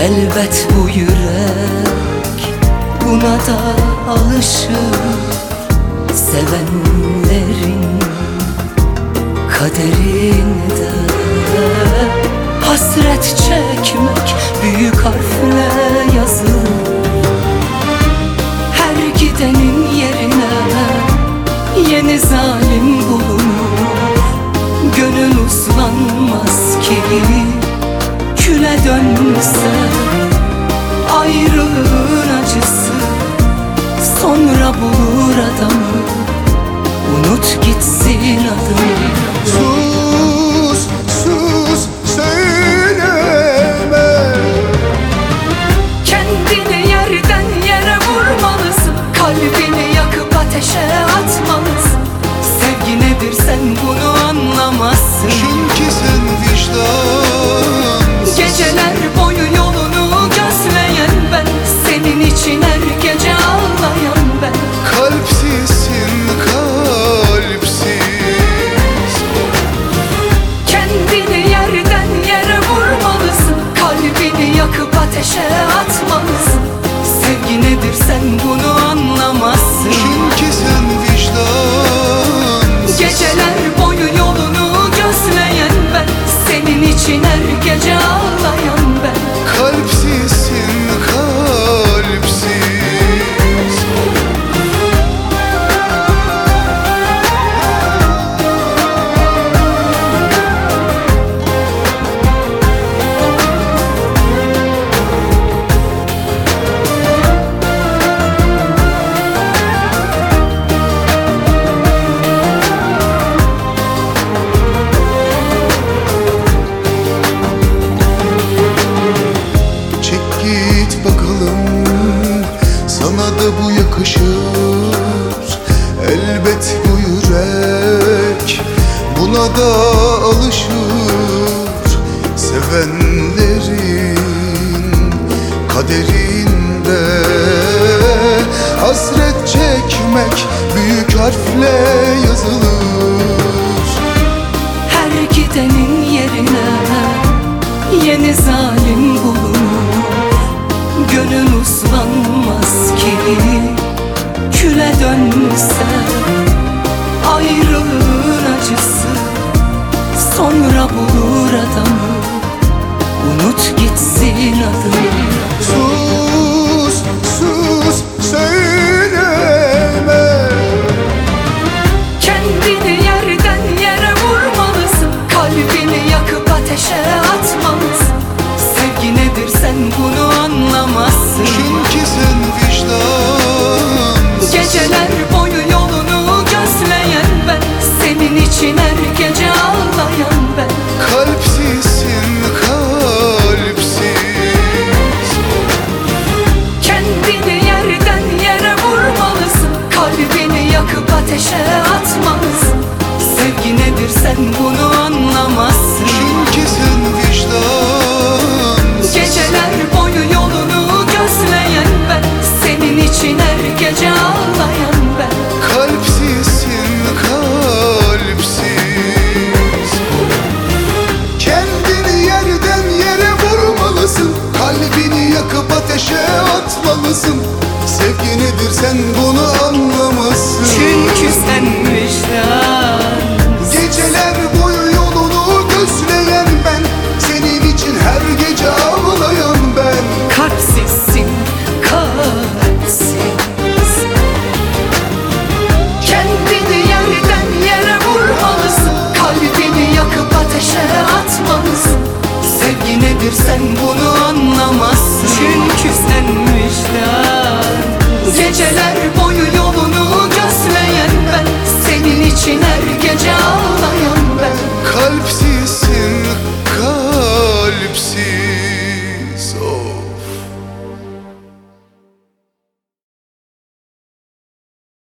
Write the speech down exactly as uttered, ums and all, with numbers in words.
Elbet bu yürek buna da alışır. Sevenlerin kaderinde hasret çekmek büyük harfle yazılır. Her gidenin yerine yeni zalim bulunur. Gönül uslanmaz ki küle dönse. Ayrılığın acısı sonra bulur adamı. Unut gitsin adını. Sus, sus, söyleme. Kendini yerden yere vurmalısın. Kalbini yakıp ateşe atmalısın. Sevgi nedir sen bunu anlamazsın. Çünkü sen vicdansızsın. Geceler boyu yolunu gözleyen ben, senin için her gece ağlayan ben. Kalpsizsin, kalpsiz. Kendini yerden yere vurmalısın. Kalbini yakıp ateşe atmalısın. Sevgi nedir sen bunu anlamazsın. Çünkü sen vicdansızsın. Geceler boyu yolunu gözleyen ben, senin için her gece ağlayan ben. Kalpsizsin, kalpsiz. Git bakalım, sana da bu yakışır. Elbet bu yürek buna da alışır. Sevenlerin kaderinde hasret çekmek büyük harfle yazılır. Her gidenin yerine yeni zalim bulunur. Gönül uslanmaz ki küle dönse.